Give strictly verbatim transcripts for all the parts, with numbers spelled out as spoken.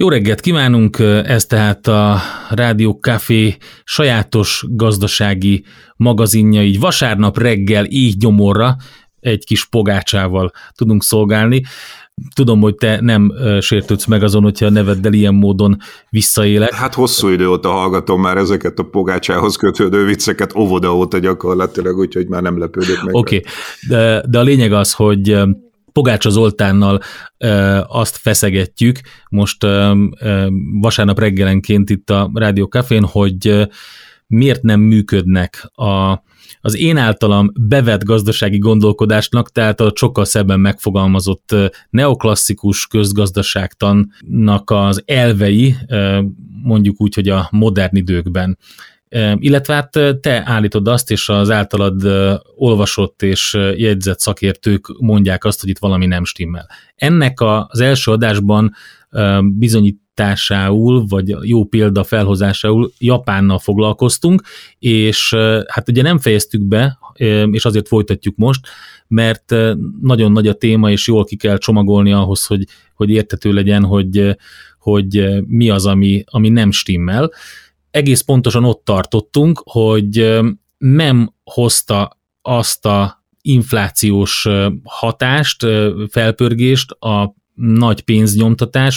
Jó reggelt kívánunk, ez tehát a Rádió Café sajátos gazdasági magazinja, így vasárnap reggel így gyomorra egy kis pogácsával tudunk szolgálni. Tudom, hogy te nem sértődsz meg azon, hogyha a neveddel ilyen módon visszaélek. Hát hosszú idő óta hallgatom már ezeket a pogácsához kötődő vicceket, óvoda óta gyakorlatilag, úgyhogy már nem lepődök meg. Oké, okay. de, de a lényeg az, hogy Pogácsa Zoltánnal e, azt feszegetjük most e, e, vasárnap reggelenként itt a Rádió Cafén, hogy e, miért nem működnek a, az én általam bevett gazdasági gondolkodásnak, tehát a sokkal szebben megfogalmazott e, neoklasszikus közgazdaságtannak az elvei, e, mondjuk úgy, hogy a modern időkben. Illetve hát te állítod azt, és az általad olvasott és jegyzett szakértők mondják azt, hogy itt valami nem stimmel. Ennek az első adásban bizonyításául, vagy jó példa felhozásául Japánnal foglalkoztunk, és hát ugye nem fejeztük be, és azért folytatjuk most, mert nagyon nagy a téma, és jól ki kell csomagolni ahhoz, hogy, hogy érthető legyen, hogy, hogy mi az, ami, ami nem stimmel. Egész pontosan ott tartottunk, hogy nem hozta azt a inflációs hatást, felpörgést a nagy pénznyomtatás,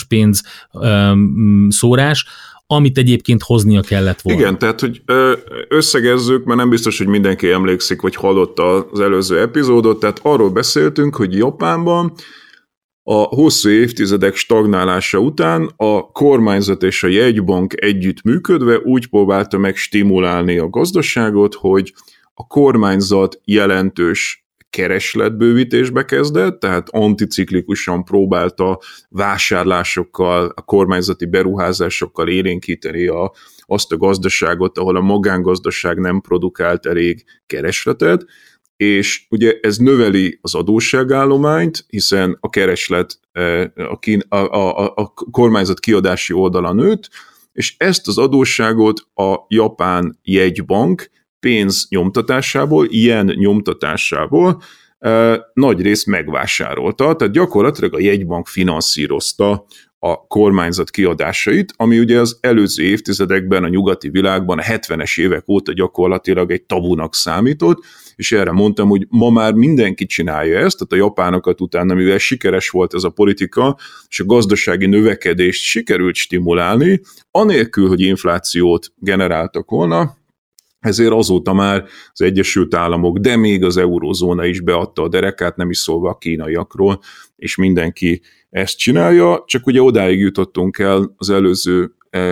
pénzszórás, amit egyébként hoznia kellett volna. Igen, tehát, hogy összegezzük, mert nem biztos, hogy mindenki emlékszik, vagy hallotta az előző epizódot, tehát arról beszéltünk, hogy Japánban a hosszú évtizedek stagnálása után a kormányzat és a jegybank együttműködve úgy próbálta meg stimulálni a gazdaságot, hogy a kormányzat jelentős keresletbővítésbe kezdett, tehát anticiklikusan próbálta vásárlásokkal, a kormányzati beruházásokkal élénkíteni a, azt a gazdaságot, ahol a magángazdaság nem produkált elég keresletet, és ugye ez növeli az adósságállományt, hiszen a kereslet a, kín, a, a, a kormányzat kiadási oldala nőtt, és ezt az adósságot a japán jegybank pénz nyomtatásából, ilyen nyomtatásából e, nagy rész megvásárolta, tehát gyakorlatilag a jegybank finanszírozta a kormányzat kiadásait, ami ugye az előző évtizedekben a nyugati világban a hetvenes évek óta gyakorlatilag egy tabunak számított, és erre mondtam, hogy ma már mindenki csinálja ezt, tehát a japánokat utána, mivel sikeres volt ez a politika, és a gazdasági növekedést sikerült stimulálni, anélkül, hogy inflációt generáltak volna, ezért azóta már az Egyesült Államok, de még az eurózóna is beadta a derekát, nem is szólva a kínaiakról, és mindenki ezt csinálja, csak ugye odáig jutottunk el az előző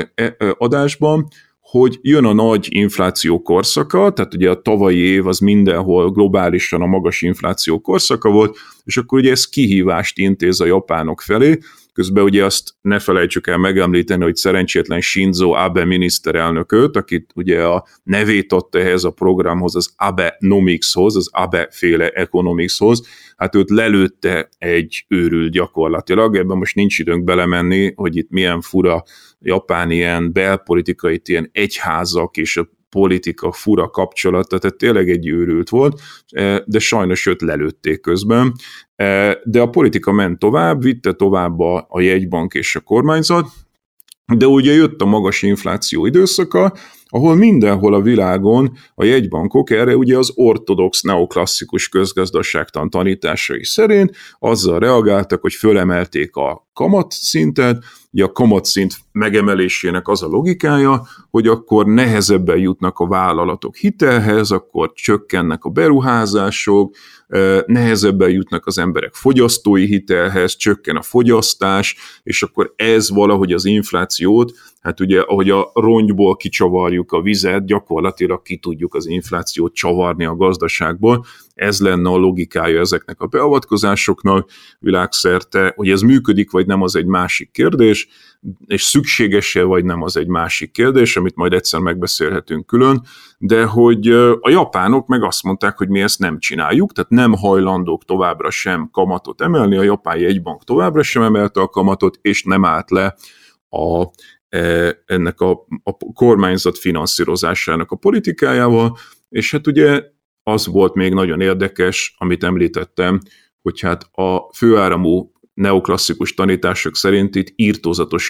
adásban, hogy jön a nagy infláció korszaka, tehát ugye a tavalyi év az mindenhol globálisan a magas infláció korszaka volt, és akkor ugye ez kihívást intéz a japánok felé, közben ugye azt ne felejtsük el megemlíteni, hogy szerencsétlen Shinzo Abe miniszterelnököt, akit ugye a nevét adta ehhez a programhoz, az Abenomicshoz, az Abe-féle economicshoz, hát őt lelőtte egy őrült gyakorlatilag, ebben most nincs időnk belemenni, hogy itt milyen fura japán ilyen belpolitikai, ilyen egyházak és a politika fura kapcsolata, tehát tényleg egy őrült volt, de sajnos őt lelőtték közben. De a politika ment tovább, vitte tovább a, a jegybank és a kormányzat, de ugye jött a magas infláció időszaka, ahol mindenhol a világon a jegybankok erre ugye az ortodox neoklasszikus közgazdaságtan tanításai szerint azzal reagáltak, hogy fölemelték a kamatszintet, ugye a kamatszint megemelésének az a logikája, hogy akkor nehezebben jutnak a vállalatok hitelhez, akkor csökkennek a beruházások, nehezebben jutnak az emberek fogyasztói hitelhez, csökken a fogyasztás, és akkor ez valahogy az inflációt, hát ugye ahogy a rongyból kicsavarjuk a vizet, gyakorlatilag ki tudjuk az inflációt csavarni a gazdaságból, ez lenne a logikája ezeknek a beavatkozásoknak világszerte, hogy ez működik vagy nem, az egy másik kérdés, és szükséges-e vagy nem, az egy másik kérdés, amit majd egyszer megbeszélhetünk külön, de hogy a japánok meg azt mondták, hogy mi ezt nem csináljuk, tehát nem hajlandók továbbra sem kamatot emelni, a japán jegybank továbbra sem emelte a kamatot, és nem állt le a, ennek a, a kormányzat finanszírozásának a politikájával, és hát ugye az volt még nagyon érdekes, amit említettem, hogy hát a főáramú neoklasszikus tanítások szerint itt írtózatos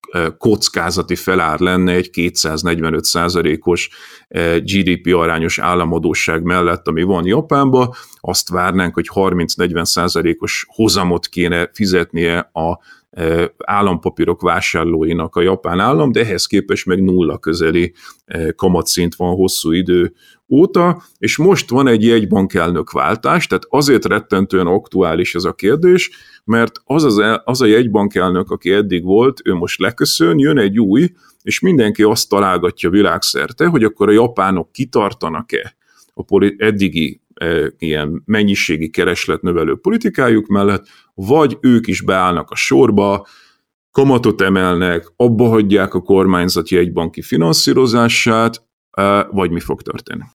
kockázati felár lenne egy kétszáznegyvenöt százalékos gé dé pé arányos államadósság mellett, ami van Japánban. Azt várnánk, hogy harminc-negyven százalékos hozamot kéne fizetnie a állampapírok vásárlóinak a japán állam, de ehhez képest meg nulla közeli kamatszint van hosszú idő óta, és most van egy jegybankelnök váltás, tehát azért rettentően aktuális ez a kérdés, mert az, az, az a jegybankelnök, aki eddig volt, ő most leköszön, jön egy új, és mindenki azt találgatja világszerte, hogy akkor a japánok kitartanak-e a eddigi e, ilyen mennyiségi keresletnövelő politikájuk mellett, vagy ők is beállnak a sorba, kamatot emelnek, abba hagyják a kormányzati jegybanki finanszírozását, e, vagy mi fog történni.